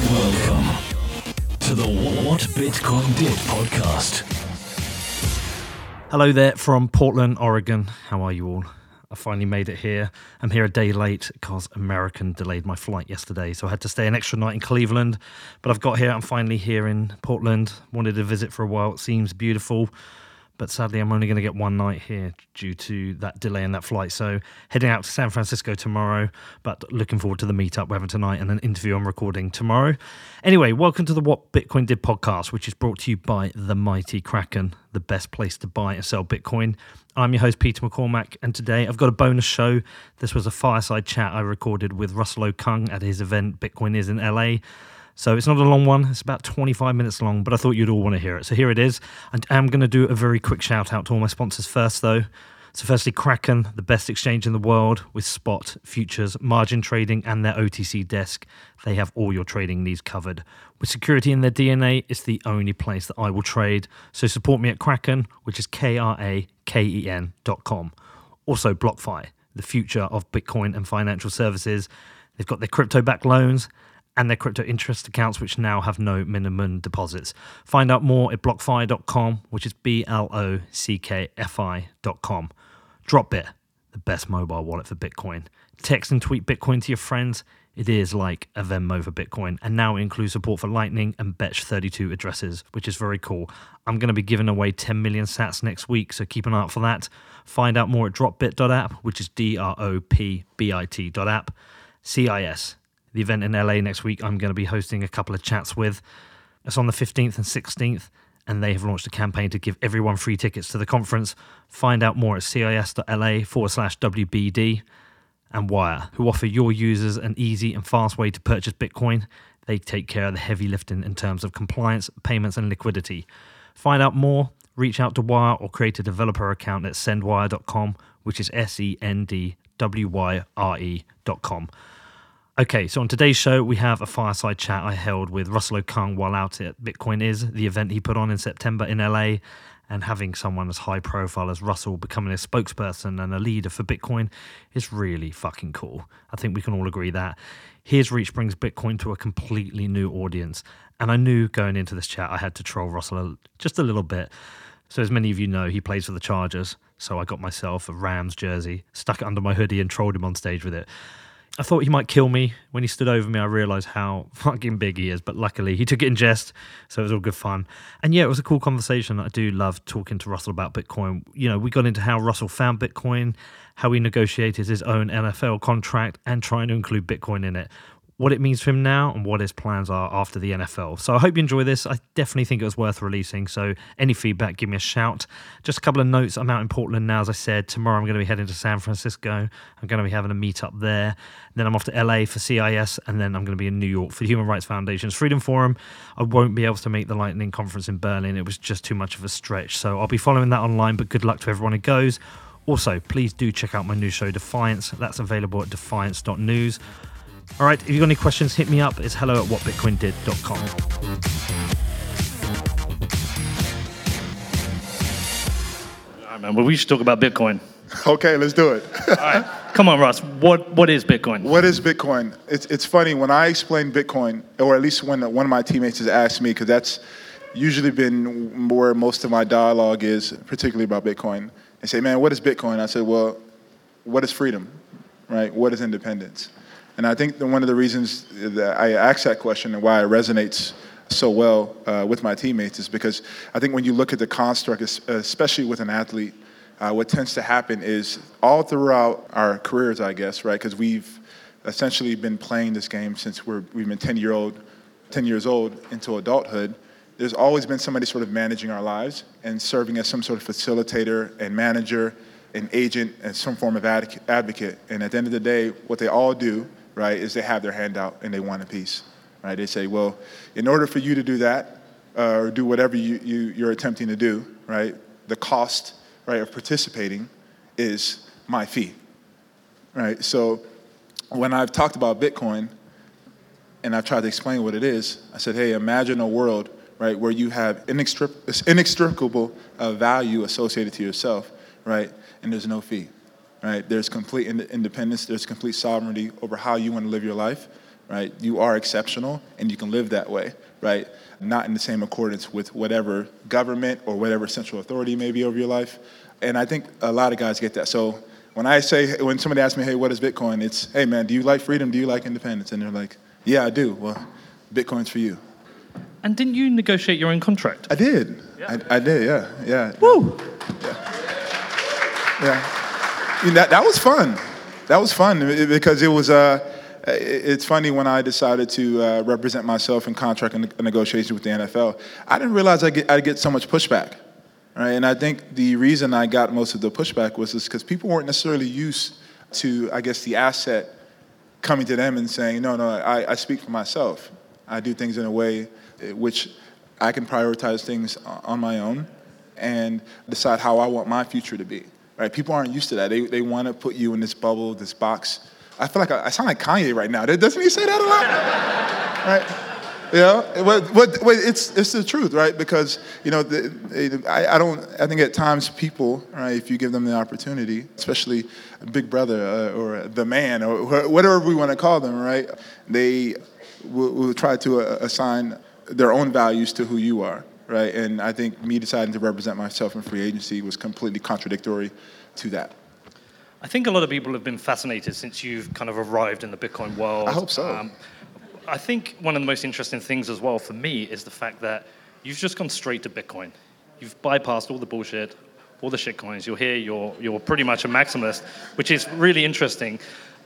Welcome to the What Bitcoin Did podcast. Hello there from Portland, Oregon. How are you all? I finally made it here. I'm here a day late because American delayed my flight yesterday, so I had to stay an extra night in Cleveland. But I've got here. I'm finally here in Portland. Wanted to visit for a while. It seems beautiful. But sadly, I'm only going to get one night here due to that delay in that flight. So heading out to San Francisco tomorrow, but looking forward to the meetup we're having tonight and an interview I'm recording tomorrow. Anyway, welcome to the What Bitcoin Did podcast, which is brought to you by the mighty Kraken, the best place to buy and sell Bitcoin. I'm your host, Peter McCormack, and today I've got a bonus show. This was a fireside chat I recorded with Russell Okung at his event, Bitcoin Is in LA. So it's not a long one, it's about 25 minutes long, but I thought you'd all want to hear it. So here it is. And I'm going to do a very quick shout out to all my sponsors first though. So firstly, Kraken, the best exchange in the world with spot, futures, margin trading and their OTC desk. They have all your trading needs covered. With security in their DNA, it's the only place that I will trade. So support me at Kraken, which is KRAKEN.com. Also BlockFi, the future of Bitcoin and financial services. They've got their crypto-backed loans and their crypto interest accounts, which now have no minimum deposits. Find out more at blockfi.com, which is BLOCKFI.com. Dropbit, the best mobile wallet for Bitcoin. Text and tweet Bitcoin to your friends. It is like a Venmo for Bitcoin, and now includes support for Lightning and Betch32 addresses, which is very cool. I'm going to be giving away 10 million sats next week, so keep an eye out for that. Find out more at dropbit.app, which is DROPBIT.app. CIS, the event in LA next week, I'm going to be hosting a couple of chats with. It's on the 15th and 16th, and they have launched a campaign to give everyone free tickets to the conference. Find out more at cis.la/WBD. And Wire, who offer your users an easy and fast way to purchase Bitcoin. They take care of the heavy lifting in terms of compliance, payments, and liquidity. Find out more, reach out to Wire or create a developer account at sendwire.com, which is SENDWYRE.com. Okay, so on today's show, we have a fireside chat I held with Russell Okung while out at Bitcoin Is, the event he put on in September in LA. And having someone as high profile as Russell becoming a spokesperson and a leader for Bitcoin is really fucking cool. I think we can all agree that. His reach brings Bitcoin to a completely new audience. And I knew going into this chat I had to troll Russell just a little bit. So as many of you know, he plays for the Chargers. So I got myself a Rams jersey, stuck it under my hoodie and trolled him on stage with it. I thought he might kill me. When he stood over me, I realised how fucking big he is, but luckily he took it in jest, so it was all good fun. And yeah, it was a cool conversation. I do love talking to Russell about Bitcoin. You know, we got into how Russell found Bitcoin, how he negotiated his own NFL contract and trying to include Bitcoin in it, what it means for him now and what his plans are after the NFL. So I hope you enjoy this. I definitely think it was worth releasing. So any feedback, give me a shout. Just a couple of notes. I'm out in Portland now, as I said. Tomorrow I'm going to be heading to San Francisco. I'm going to be having a meetup there. Then I'm off to LA for CIS, and then I'm going to be in New York for the Human Rights Foundation's Freedom Forum. I won't be able to make the Lightning Conference in Berlin. It was just too much of a stretch. So I'll be following that online, but good luck to everyone who goes. Also, please do check out my new show, Defiance. That's available at defiance.news. All right, if you've got any questions, hit me up. It's hello@whatbitcoindid.com. All right, man. Well, we should talk about Bitcoin. Okay, let's do it. All right. Come on, Russ. What is Bitcoin? What is Bitcoin? It's funny, when I explain Bitcoin, or at least when one of my teammates has asked me, because that's usually been where most of my dialogue is, particularly about Bitcoin. They say, man, what is Bitcoin? I said, well, what is freedom, right? What is independence? And I think that one of the reasons that I ask that question and why it resonates so well with my teammates is because I think when you look at the construct, especially with an athlete, what tends to happen is all throughout our careers, I guess, right? Because we've essentially been playing this game since we've been 10 years old into adulthood. There's always been somebody sort of managing our lives and serving as some sort of facilitator and manager, an agent, and some form of advocate. And at the end of the day, what they all do, right, is they have their hand out and they want a piece, right? They say, well, in order for you to do that, or do whatever you're attempting to do, right, the cost, right, of participating is my fee, right? So when I've talked about Bitcoin and I've tried to explain what it is, I said, hey, imagine a world, right, where you have inextricable value associated to yourself, right, and there's no fee. Right? There's complete independence. There's complete sovereignty over how you want to live your life. right? You are exceptional, and you can live that way, right? Not in the same accordance with whatever government or whatever central authority may be over your life. And I think a lot of guys get that. So when somebody asks me, hey, what is Bitcoin? It's, hey, man, do you like freedom? Do you like independence? And they're like, yeah, I do. Well, Bitcoin's for you. And didn't you negotiate your own contract? I did. Yeah. I did, yeah. Woo! Yeah. That was fun. That was fun because it was, it's funny when I decided to represent myself in contract negotiations with the NFL, I didn't realize I'd get so much pushback. Right? And I think the reason I got most of the pushback was because people weren't necessarily used to, I guess, the asset coming to them and saying, no, I speak for myself. I do things in a way which I can prioritize things on my own and decide how I want my future to be. Right? People aren't used to that. They want to put you in this bubble, this box. I feel like I sound like Kanye right now. Doesn't he say that a lot? Right? It's the truth, right? Because I think at times people, right, if you give them the opportunity, especially Big Brother or the man or whatever we want to call them, right, they will try to assign their own values to who you are, right? And I think me deciding to represent myself in free agency was completely contradictory to that. I think a lot of people have been fascinated since you've kind of arrived in the Bitcoin world. I hope so. I think one of the most interesting things as well for me is the fact that you've just gone straight to Bitcoin. You've bypassed all the bullshit, all the shitcoins. You're here, you're pretty much a maximalist, which is really interesting.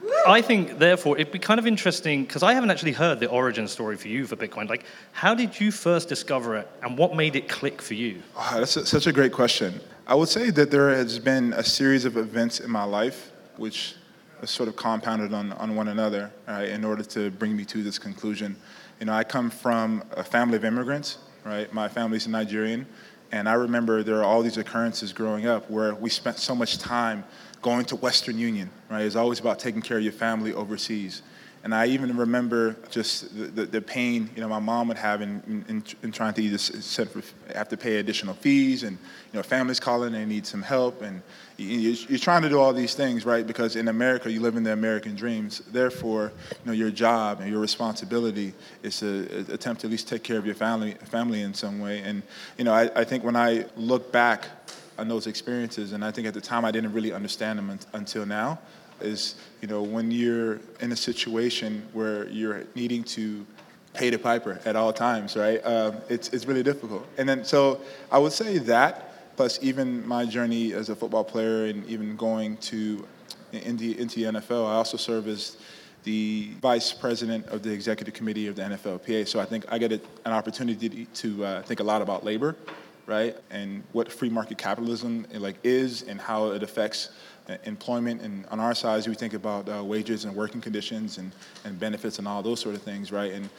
I think, therefore, it'd be kind of interesting, because I haven't actually heard the origin story for you for Bitcoin. Like, how did you first discover it, and what made it click for you? Oh, that's such a great question. I would say that there has been a series of events in my life which sort of compounded on one another, right, in order to bring me to this conclusion. I come from a family of immigrants, right? My family's Nigerian, and I remember there are all these occurrences growing up where we spent so much time going to Western Union, right? It's always about taking care of your family overseas. And I even remember just the pain, my mom would have in trying to either have to pay additional fees, and families calling, they need some help, and you're trying to do all these things, right? Because in America, you live in the American dreams. Therefore, your job and your responsibility is to attempt to at least take care of your family in some way. And I think when I look back on those experiences, and I think at the time I didn't really understand them until now, is when you're in a situation where you're needing to pay the piper at all times, right? It's really difficult. And then so I would say that, plus even my journey as a football player and even going into the NFL, I also serve as the vice president of the executive committee of the NFLPA. So I think I get an opportunity to think a lot about labor, right? And what free market capitalism is and how it affects employment. And on our side, we think about wages and working conditions and benefits and all those sort of things, right? And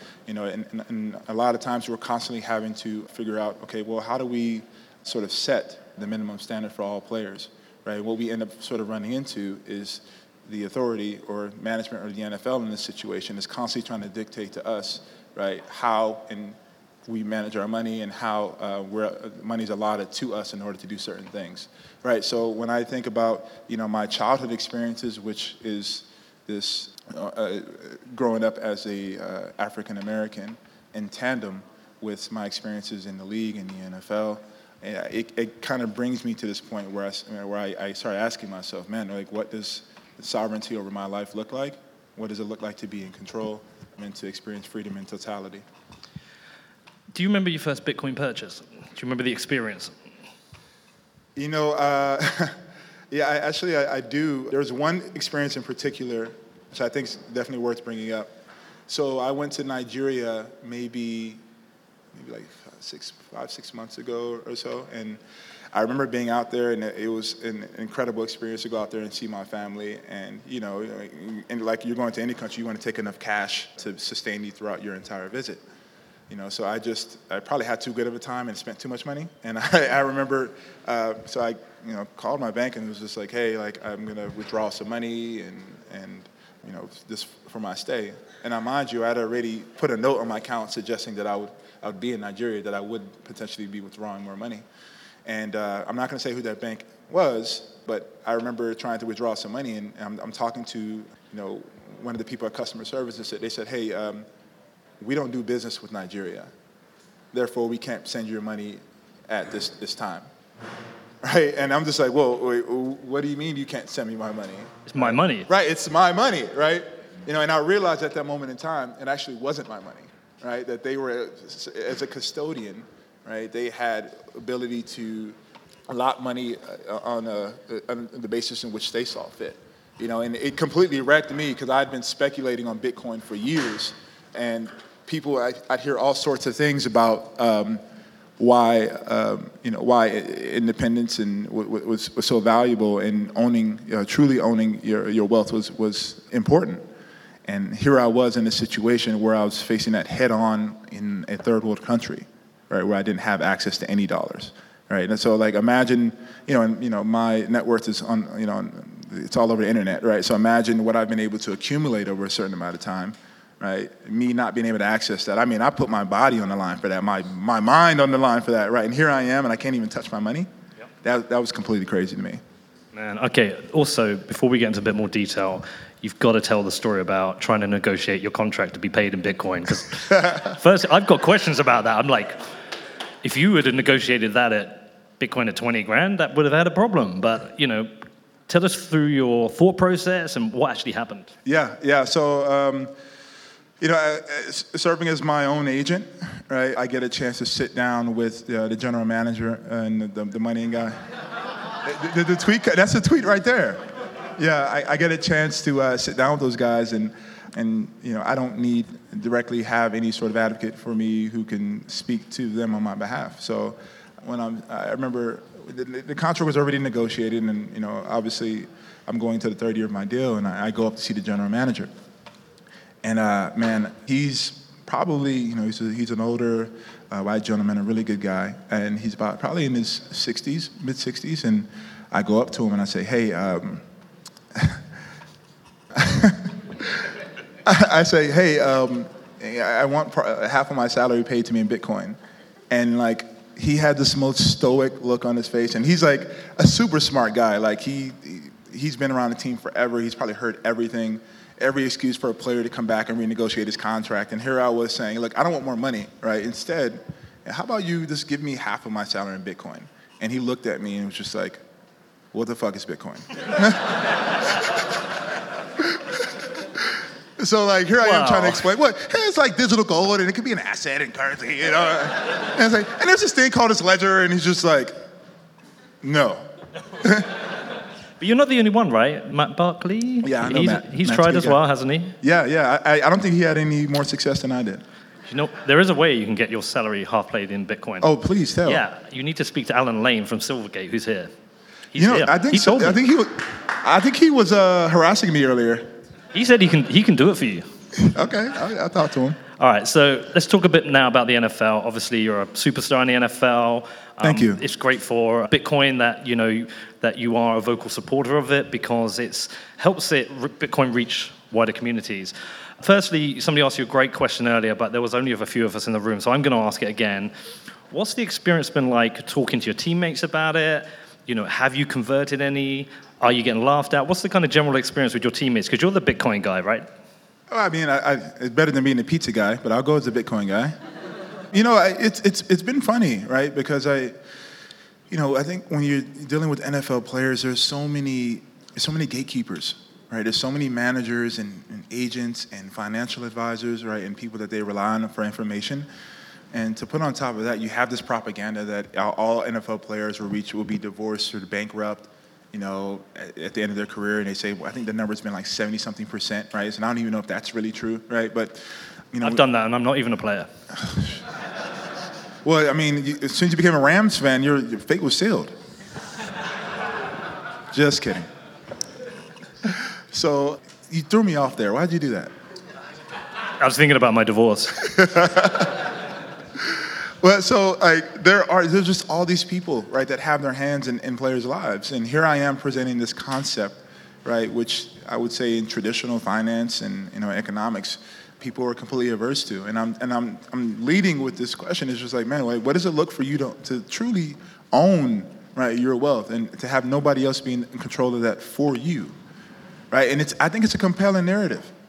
and a lot of times we're constantly having to figure out, okay, well, how do we sort of set the minimum standard for all players, right? What we end up sort of running into is the authority or management or the NFL in this situation is constantly trying to dictate to us, right, how and we manage our money and how money's allotted to us in order to do certain things, right? So when I think about, my childhood experiences, which is this growing up as a African American in tandem with my experiences in the league and the NFL, it kind of brings me to this point where I started asking myself, man, what does the sovereignty over my life look like? What does it look like to be in control and to experience freedom in totality? Do you remember your first Bitcoin purchase? Do you remember the experience? Yeah, I do. There's one experience in particular, which I think is definitely worth bringing up. So I went to Nigeria maybe like 5-6 months ago or so, and I remember being out there, and it was an incredible experience to go out there and see my family. And and like you're going to any country, you want to take enough cash to sustain you throughout your entire visit. So I probably had too good of a time and spent too much money. And I remember, so I called my bank and was just like, hey, I'm gonna withdraw some money and this for my stay. And mind you, I had already put a note on my account suggesting that I would be in Nigeria, that I would potentially be withdrawing more money. And I'm not gonna say who that bank was, but I remember trying to withdraw some money, and I'm talking to one of the people at customer service, they said, hey, we don't do business with Nigeria. Therefore, we can't send you your money at this time. Right? And I'm just like, well, wait, what do you mean you can't send me my money? It's my money. Right, it's my money, right? And I realized at that moment in time, it actually wasn't my money, right? That they were, as a custodian, right, they had ability to allot money on the basis in which they saw fit. And it completely wrecked me because I'd been speculating on Bitcoin for years, and people, I'd hear all sorts of things about why independence and was so valuable, and truly owning your wealth was important. And here I was in a situation where I was facing that head on in a third world country, right, where I didn't have access to any dollars, right? And so imagine, my net worth is it's all over the internet, right? So imagine what I've been able to accumulate over a certain amount of time, right? Me not being able to access that. I mean, I put my body on the line for that, my mind on the line for that, right? And here I am, and I can't even touch my money. Yep. That was completely crazy to me. Man, okay. Also, before we get into a bit more detail, you've got to tell the story about trying to negotiate your contract to be paid in Bitcoin. Because first, I've got questions about that. I'm like, if you would have negotiated that at Bitcoin at 20 grand, that would have had a problem. But, tell us through your thought process and what actually happened. Yeah. So, serving as my own agent, right, I get a chance to sit down with the general manager and the money guy. The tweet, that's the tweet right there. Yeah, I get a chance to sit down with those guys, and I don't need directly have any sort of advocate for me who can speak to them on my behalf. So when I remember the contract was already negotiated, and obviously I'm going to the third year of my deal, and I go up to see the general manager. And man, he's probably he's an older white gentleman, a really good guy, and he's probably in his 60s, mid 60s, and I go up to him and I say, hey. I say, hey, I want half of my salary paid to me in Bitcoin. And he had this most stoic look on his face, and he's like a super smart guy. He's been around the team forever. He's probably heard every excuse for a player to come back and renegotiate his contract. And here I was saying, look, I don't want more money, right? Instead, how about you just give me half of my salary in Bitcoin? And he looked at me and was just like, what the fuck is Bitcoin? So here I am trying to explain, hey, it's like digital gold, and it could be an asset and currency, And and there's this thing called this ledger, and he's just like, no. But you're not the only one, right? Matt Barkley? Yeah, I know Matt. He's Matt's tried as well, hasn't he? Yeah. I don't think he had any more success than I did. There is a way you can get your salary half paid in Bitcoin. Oh, please tell. Yeah, you need to speak to Alan Lane from Silvergate, who's here. I think he was harassing me earlier. He said he can do it for you. Okay, I'll talk to him. All right, so let's talk a bit now about the NFL. Obviously, you're a superstar in the NFL. Thank you. It's great for Bitcoin that you are a vocal supporter of it, because it helps Bitcoin reach wider communities. Firstly, somebody asked you a great question earlier, but there was only a few of us in the room, so I'm going to ask it again. What's the experience been like talking to your teammates about it? Have you converted any? Are you getting laughed at? What's the kind of general experience with your teammates? Because you're the Bitcoin guy, right? Well, I mean, it's better than being the pizza guy, but I'll go as the Bitcoin guy. It's been funny, right? Because I think when you're dealing with NFL players, there's so many gatekeepers, right? There's so many managers and agents and financial advisors, right, and people that they rely on for information. And to put on top of that, you have this propaganda that all NFL players will be divorced or bankrupt, at the end of their career. And they say, well, I think the number's been 70-something%, right? And I don't even know if that's really true, right? But, I've done that, and I'm not even a player. Well, I mean, as soon as you became a Rams fan, your fate was sealed. Just kidding. So you threw me off there. Why'd you do that? I was thinking about my divorce. Well, so there's just all these people, right, that have their hands in players' lives, and here I am presenting this concept, right, which I would say in traditional finance and economics, people are completely averse to, and I'm leading with this question. It's just man, what does it look for you to truly own, right, your wealth, and to have nobody else being in control of that for you, right? And I think it's a compelling narrative,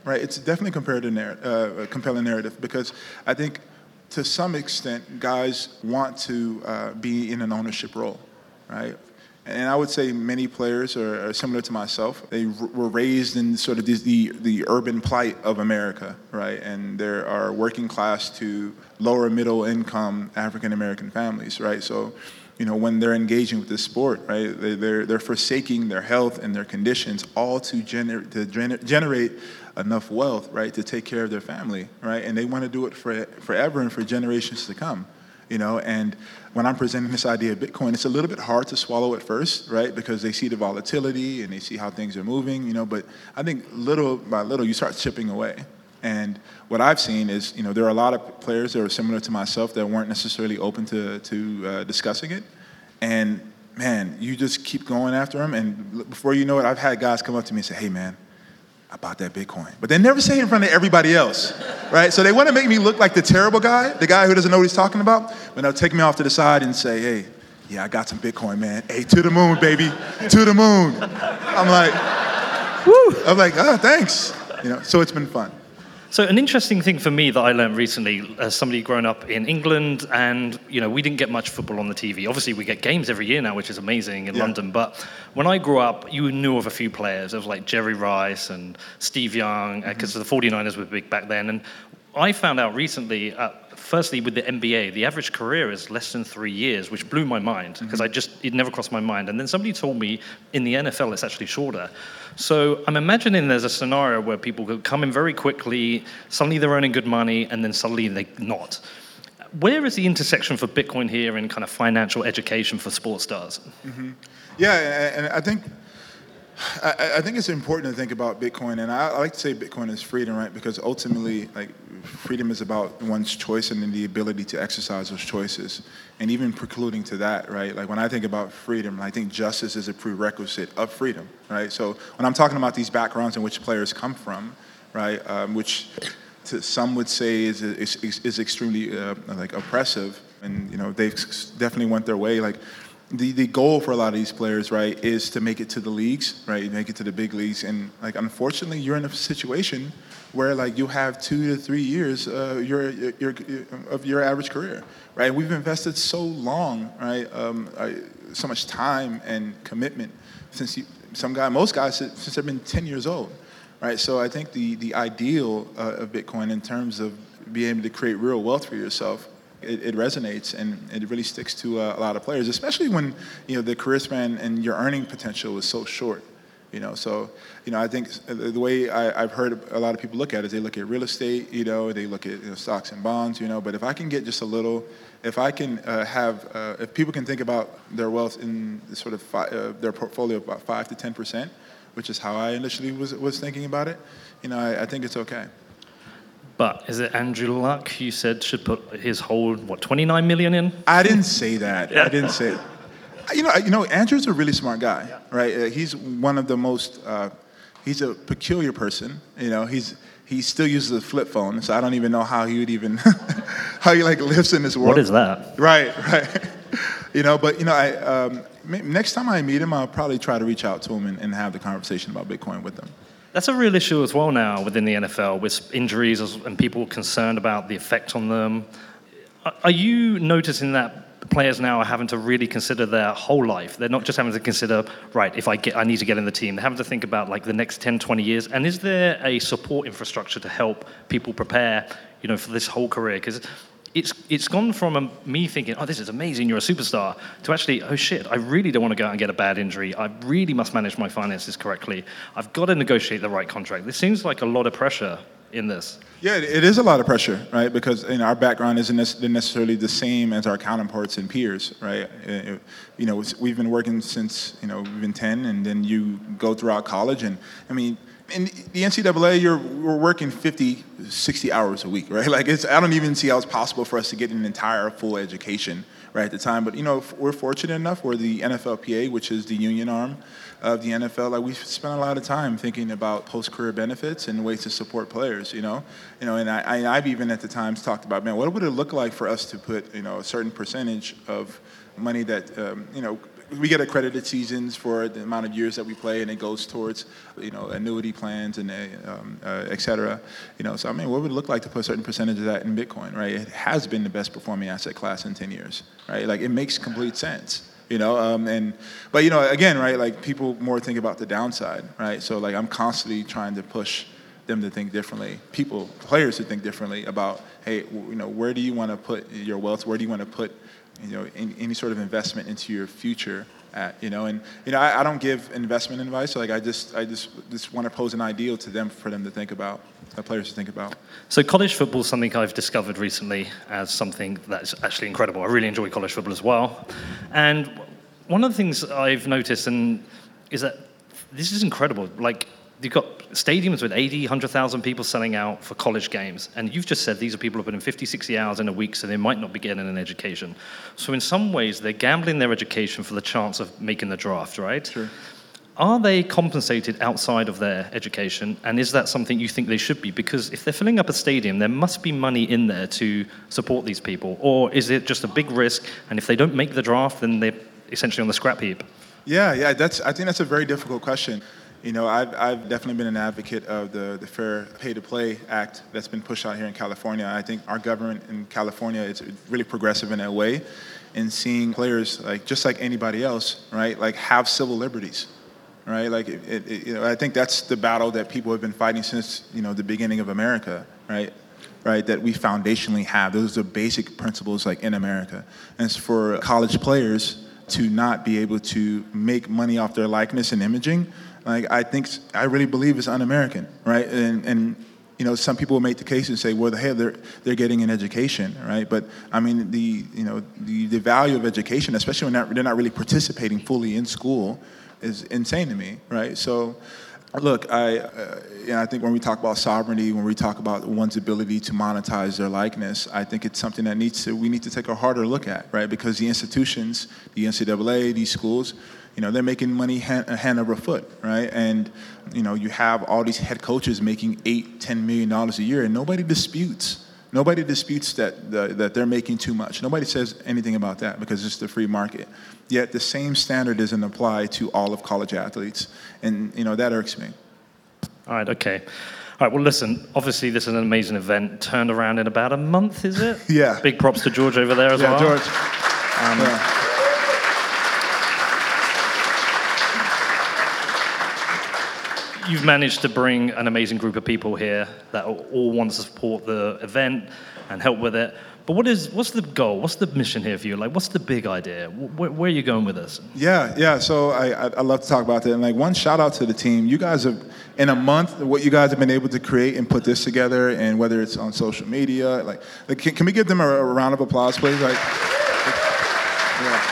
right? It's definitely a compelling narrative because I think to some extent guys want to be in an ownership role, right? And I would say many players are similar to myself. They were raised in sort of the urban plight of America, right? And there are working class to lower middle income African American families, right? So, when they're engaging with this sport, right, they're forsaking their health and their conditions all to generate enough wealth, right, to take care of their family, right? And they want to do it forever and for generations to come. And when I'm presenting this idea of Bitcoin, it's a little bit hard to swallow at first, right? Because they see the volatility and they see how things are moving, but I think little by little you start chipping away. And what I've seen is, there are a lot of players that are similar to myself that weren't necessarily open to discussing it. And man, you just keep going after them. And before you know it, I've had guys come up to me and say, hey man, I bought that Bitcoin. But they never say it in front of everybody else, right? So they want to make me look like the terrible guy, the guy who doesn't know what he's talking about. But they'll take me off to the side and say, hey, yeah, I got some Bitcoin, man. Hey, to the moon, baby, to the moon. I'm like, woo. I'm like, oh, thanks. So it's been fun. So an interesting thing for me that I learned recently, as somebody grown up in England, and we didn't get much football on the TV. Obviously, we get games every year now, which is amazing in London. But when I grew up, you knew of a few players. There was like Jerry Rice and Steve Young, because the 49ers were big back then. And I found out recently, firstly with the NBA, the average career is less than 3 years, which blew my mind because it never crossed my mind. And then somebody told me in the NFL it's actually shorter. So I'm imagining there's a scenario where people could come in very quickly, suddenly they're earning good money, and then suddenly they're not. Where is the intersection for Bitcoin here in kind of financial education for sports stars? Yeah, and I think it's important to think about Bitcoin, and I like to say Bitcoin is freedom, right? Because ultimately, freedom is about one's choice and then the ability to exercise those choices. And even precluding to that, right? Like when I think about freedom, I think justice is a prerequisite of freedom, right? So when I'm talking about these backgrounds in which players come from, right, which some would say is extremely oppressive, and they've definitely went their way. The goal for a lot of these players, right, is to make it to the leagues, right? Make it to the big leagues, and unfortunately, you're in a situation where you have 2 to 3 years of your average career, right? We've invested so long, right? So much time and commitment most guys since they've been 10 years old, right? So I think the ideal of Bitcoin in terms of being able to create real wealth for yourself. It resonates and it really sticks to a lot of players, especially when the career span and your earning potential is so short. So I think the way I've heard a lot of people look at it is they look at real estate, they look at stocks and bonds, but if I can get just a little, if I can if people can think about their wealth in sort of their portfolio about 5 to 10%, which is how I initially was thinking about it, I think it's okay. But is it Andrew Luck you said should put his whole, 29 million in? I didn't say that. I didn't say it. Andrew's a really smart guy, right? He's one of the most, he's a peculiar person. He still uses a flip phone, so I don't even know how he would even, how he lives in this world. What is that? Right. Next time I meet him, I'll probably try to reach out to him and have the conversation about Bitcoin with him. That's a real issue as well now within the NFL with injuries and people concerned about the effect on them. Are you noticing that players now are having to really consider their whole life? They're not just having to consider, right, if I need to get in the team. They're having to think about the next 10, 20 years. And is there a support infrastructure to help people prepare, for this whole career? Because it's gone from me thinking, oh, this is amazing, you're a superstar, to actually, oh shit, I really don't want to go out and get a bad injury. I really must manage my finances correctly. I've got to negotiate the right contract. This seems like a lot of pressure in this. Yeah, it is a lot of pressure, right? Because our background isn't necessarily the same as our counterparts and peers, right? We've been working since we've been 10, and then you go throughout college, and in the NCAA, we're working 50, 60 hours a week, right? I don't even see how it's possible for us to get an entire full education right at the time. But we're fortunate enough. We're the NFLPA, which is the union arm of the NFL. We spent a lot of time thinking about post-career benefits and ways to support players. And I've even at the times talked about, man, what would it look like for us to put a certain percentage of money that we get accredited seasons for the amount of years that we play, and it goes towards, annuity plans and et cetera. So I mean, what would it look like to put a certain percentage of that in Bitcoin, right? It has been the best performing asset class in 10 years, right? Like, it makes complete sense. But again, right, like, people more think about the downside, right? So, like, I'm constantly trying to push them to think differently, players to think differently about, hey, where do you want to put your wealth? Where do you want to put, any sort of investment into your future at, I don't give investment advice. So, like, I just want to pose an ideal to them for them to think about, players to think about. So college football is something I've discovered recently as something that's actually incredible. I really enjoy college football as well. And one of the things I've noticed is that this is incredible. Like, you've got stadiums with 80, 100,000 people selling out for college games. And you've just said these are people who put in 50, 60 hours in a week, so they might not be getting an education. So in some ways, they're gambling their education for the chance of making the draft, right? Sure. Are they compensated outside of their education? And is that something you think they should be? Because if they're filling up a stadium, there must be money in there to support these people. Or is it just a big risk, and if they don't make the draft, then they're essentially on the scrap heap? Yeah, I think that's a very difficult question. I've definitely been an advocate of the Fair Pay to Play Act that's been pushed out here in California. I think our government in California is really progressive in that way, in seeing players, like, just like anybody else, right, like, have civil liberties, right? Like, I think that's the battle that people have been fighting since, the beginning of America, right? Right, that we foundationally have. Those are basic principles, like, in America. And it's for college players to not be able to make money off their likeness and imaging. Like, I really believe it's un-American, right? And some people make the case and say, well, hey, they're getting an education, right? But I mean, the value of education, especially when they're not really participating fully in school, is insane to me, right? So, look, I think when we talk about sovereignty, when we talk about one's ability to monetize their likeness, I think it's something that we need to take a harder look at, right? Because the institutions, the NCAA, these schools, they're making money hand over foot, right? And, you have all these head coaches making $8-10 million a year, and nobody disputes that they're making too much. Nobody says anything about that because it's the free market. Yet the same standard isn't applied to all of college athletes, and that irks me. All right, okay. All right, well, listen, obviously this is an amazing event. Turned around in about a month, is it? Yeah. Big props to George over there as well. Yeah, George. You've managed to bring an amazing group of people here that all want to support the event and help with it. But what's the goal? What's the mission here for you? Like, what's the big idea? Where are you going with this? Yeah. So I love to talk about that. And, like, one shout out to the team. You guys have, in a month, what you guys have been able to create and put this together, and whether it's on social media, like can we give them a round of applause, please? Like, yeah.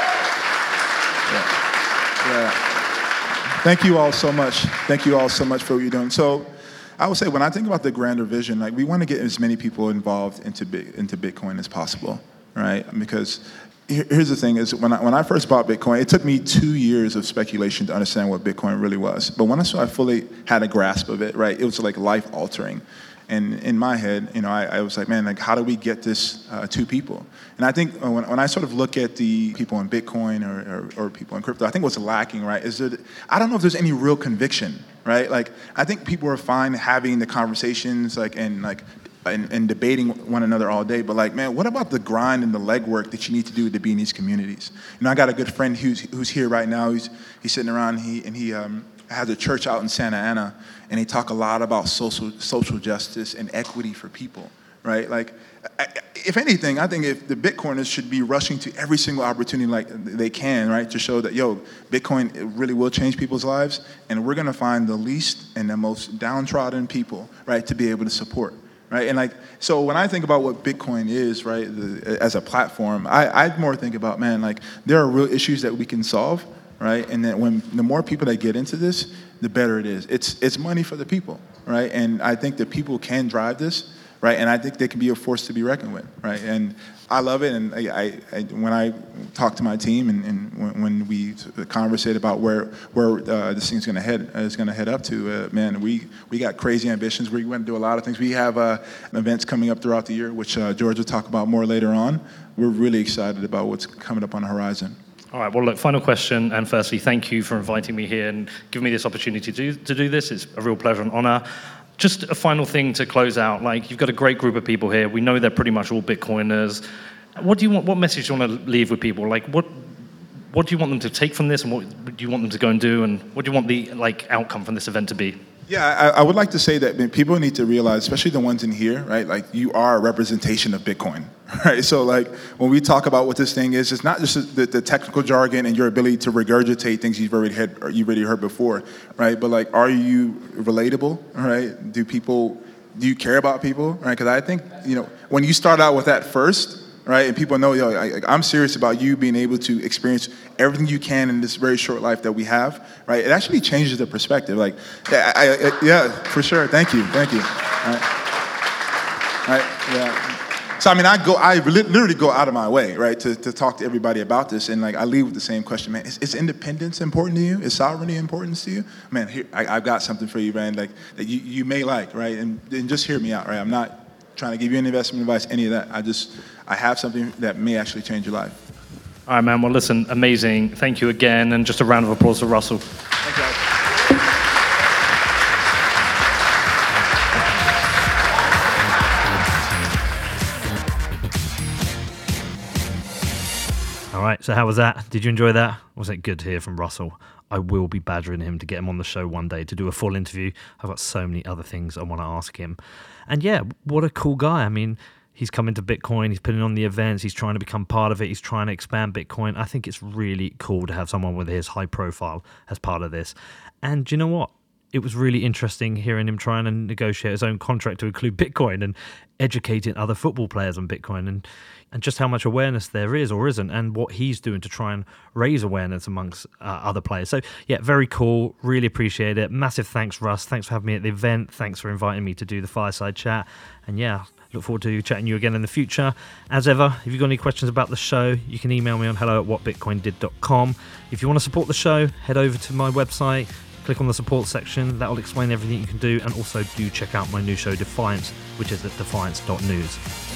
Thank you all so much. Thank you all so much for what you're doing. So, I would say, when I think about the grander vision, like, we want to get as many people involved into Bitcoin as possible, right? Because here's the thing: is when I first bought Bitcoin, it took me 2 years of speculation to understand what Bitcoin really was. But once I fully had a grasp of it, right, it was like life altering. And in my head, I was like, man, like, how do we get this to people? And I think when I sort of look at the people in Bitcoin or people in crypto, I think what's lacking, right, is that I don't know if there's any real conviction, right? Like, I think people are fine having the conversations, and debating one another all day, but, like, man, what about the grind and the legwork that you need to do to be in these communities? I got a good friend who's here right now. He's sitting around. He has a church out in Santa Ana, and they talk a lot about social justice and equity for people, right? Like, if anything, I think if the Bitcoiners should be rushing to every single opportunity like they can, right, to show that, Bitcoin, it really will change people's lives, and we're gonna find the least and the most downtrodden people, right, to be able to support, right? And, like, so when I think about what Bitcoin is, right, as a platform, I more think about, man, like, there are real issues that we can solve, right? And then the more people that get into this, the better it is. It's money for the people, right? And I think that people can drive this, right? And I think they can be a force to be reckoned with, right? And I love it. And I when I talk to my team and when we conversate about where this thing's going to head up to, man, we got crazy ambitions. We're going to do a lot of things. We have events coming up throughout the year, which George will talk about more later on. We're really excited about what's coming up on the horizon. All right, well, look, final question. And firstly, thank you for inviting me here and giving me this opportunity to do this. It's a real pleasure and honor. Just a final thing to close out. Like, you've got a great group of people here. We know they're pretty much all Bitcoiners. What do you want? What message do you want to leave with people? Like, what do you want them to take from this, and what do you want them to go and do, and what do you want the outcome from this event to be? Yeah, I would like to say that people need to realize, especially the ones in here, right? Like, you are a representation of Bitcoin, right? So, like, when we talk about what this thing is, it's not just the technical jargon and your ability to regurgitate things you've already heard before, right? But, like, are you relatable, right? Do you care about people, right? Because I think, when you start out with that first, right, and people know, I'm serious about you being able to experience everything you can in this very short life that we have, right? It actually changes the perspective. Like, yeah, for sure. Thank you. Right. Yeah. So, I mean, I literally go out of my way, right, to talk to everybody about this, and like I leave with the same question, man. Is independence important to you? Is sovereignty important to you? Man, here I've got something for you, man. Like that you may like, right? And just hear me out, right? I'm not trying to give you any investment advice, any of that. I have something that may actually change your life. All right, man. Well, listen, amazing. Thank you again, and just a round of applause for Russell. Thank you. All right, so how was that? Did you enjoy that? Was it good to hear from Russell? I will be badgering him to get him on the show one day to do a full interview. I've got so many other things I want to ask him. And yeah, what a cool guy. I mean, he's come into Bitcoin, he's putting on the events, he's trying to become part of it, he's trying to expand Bitcoin. I think it's really cool to have someone with his high profile as part of this. And do you know what? It was really interesting hearing him trying to negotiate his own contract to include Bitcoin and educating other football players on Bitcoin and just how much awareness there is or isn't, and what he's doing to try and raise awareness amongst other players. So yeah, very cool. Really appreciate it. Massive thanks, Russ. Thanks for having me at the event. Thanks for inviting me to do the fireside chat. And yeah, look forward to chatting you again in the future. As ever, if you've got any questions about the show, you can email me on hello@whatbitcoindid.com. If you want to support the show, head over to my website, click on the support section. That will explain everything you can do. And also do check out my new show, Defiance, which is at defiance.news.